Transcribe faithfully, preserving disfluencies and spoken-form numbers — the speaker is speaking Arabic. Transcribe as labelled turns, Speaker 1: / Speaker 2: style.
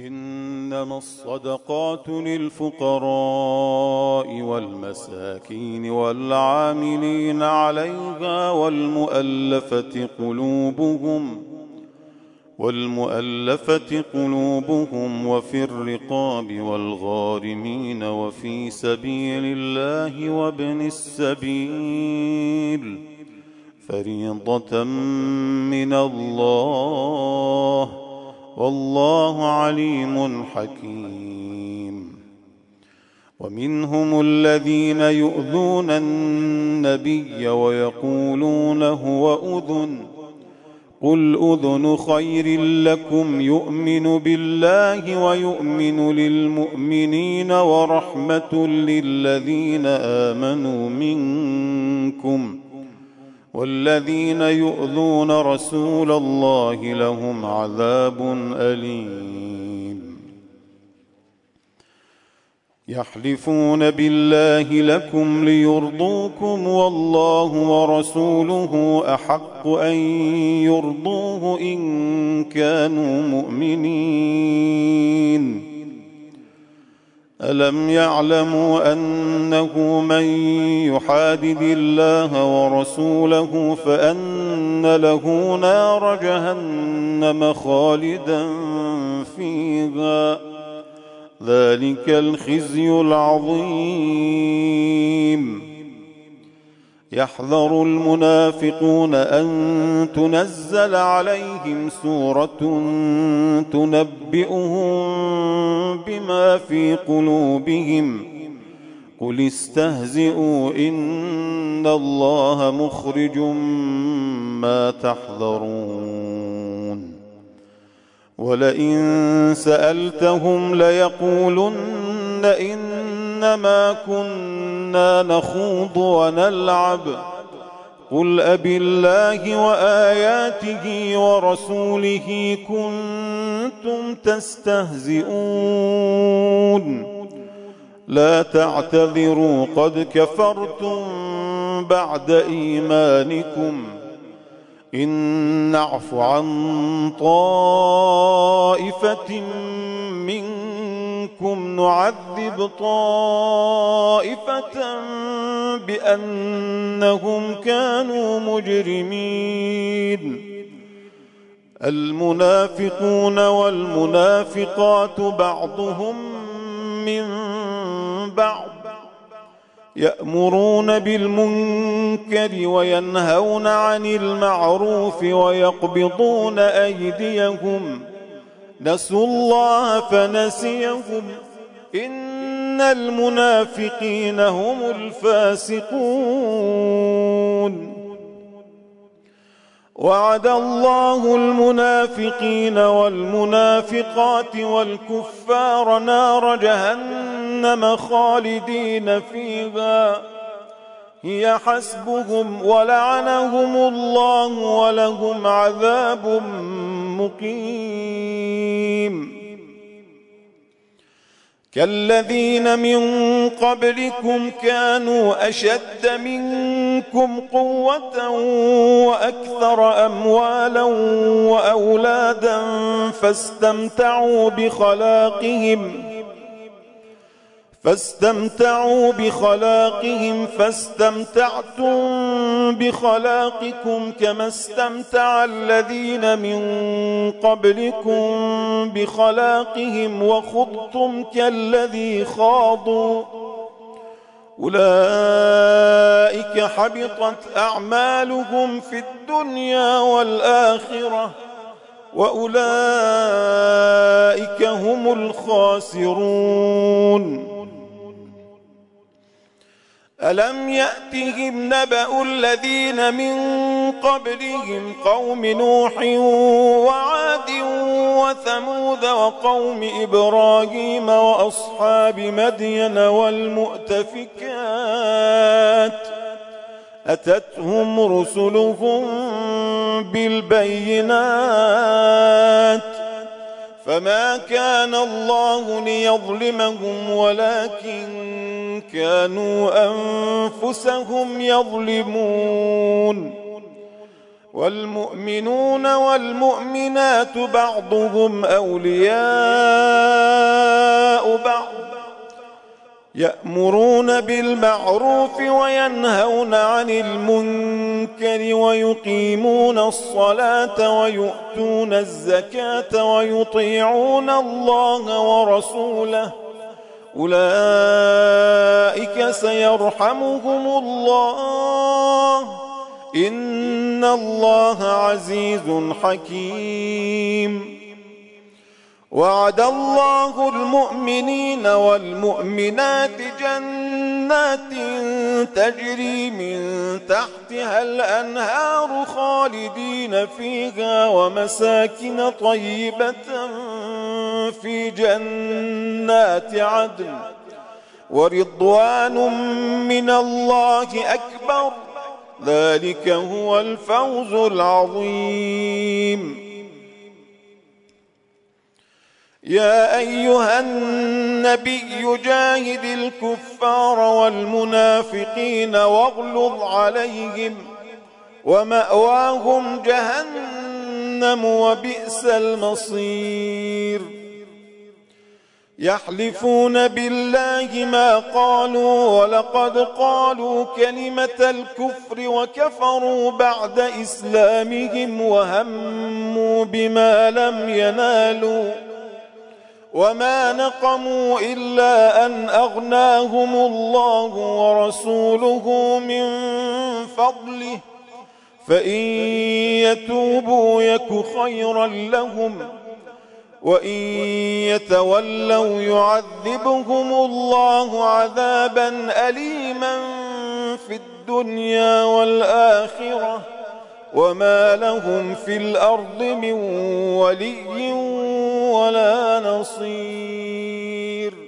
Speaker 1: إنما الصدقات للفقراء والمساكين والعاملين عليها والمؤلفة قلوبهم والمؤلفة قلوبهم وفي الرقاب والغارمين وفي سبيل الله وابن السبيل فريضة من الله والله عليم حكيم. ومنهم الذين يؤذون النبي ويقولون هو أذن قل أذن خير لكم يؤمن بالله ويؤمن للمؤمنين ورحمة للذين آمنوا منكم والذين يؤذون رسول الله لهم عذاب أليم. يحلفون بالله لكم ليرضوكم والله ورسوله أحق أن يرضوه إن كانوا مؤمنين. ألم يعلموا أنه من يحادد الله ورسوله فأن له نار جهنم خالدا فيها ذلك الخزي العظيم. يحذر المنافقون أن تنزل عليهم سورة تنبئهم بما في قلوبهم قل استهزئوا إن الله مخرج ما تحذرون. ولئن سألتهم ليقولن إنما كنا نخوض ونلعب قل أبالله وآياته ورسوله كنتم تستهزئون لا تعتذروا قد كفرتم بعد إيمانكم إن نعف عن طائفة منكم نعذب طائفة بأنهم كانوا مجرمين. المنافقون والمنافقات بعضهم من بعض يأمرون بالمنكر وينهون عن المعروف ويقبضون أيديهم نسوا الله فنسيهم إن المنافقين هم الفاسقون. وعد الله المنافقين والمنافقات والكفار نار جهنم خالدين فيها هي حسبهم ولعنهم الله ولهم عذاب مقيم. كالذين من قبلكم كانوا أشد منكم قوة وأكثر أموالا وأولادا فاستمتعوا بخلاقهم فاستمتعوا بخلاقهم فاستمتعتم بخلاقكم كما استمتع الذين من قبلكم بخلاقهم وخضتم كالذي خاضوا أولئك حبطت أعمالهم في الدنيا والآخرة وأولئك هم الخاسرون. ألم يأتهم نبأ الذين من قبلهم قوم نوح وعاد وثمود وقوم إبراهيم وأصحاب مدين والمؤتفكات أتتهم رسلهم بالبينات فما كان الله ليظلمهم ولكن كانوا أنفسهم يظلمون. والمؤمنون والمؤمنات بعضهم أولياء بعض يأمرون بالمعروف وينهون عن المنكر ويقيمون الصلاة ويؤتون الزكاة ويطيعون الله ورسوله أولئك سيرحمهم الله إن الله عزيز حكيم. وعد الله المؤمنين والمؤمنات جنات تجري من تحتها الأنهار خالدين فيها ومساكن طيبة في جنات عدن ورضوان من الله أكبر ذلك هو الفوز العظيم. يا أيها النبي جاهد الكفار والمنافقين واغلظ عليهم ومأواهم جهنم وبئس المصير. يحلفون بالله ما قالوا ولقد قالوا كلمة الكفر وكفروا بعد إسلامهم وهموا بما لم ينالوا وما نقموا إلا أن أغناهم الله ورسوله من فضله فإن يتوبوا يك خيرا لهم وإن يتولوا يعذبهم الله عذابا أليما في الدنيا والآخرة وما لهم في الأرض من ولي ولا نصير.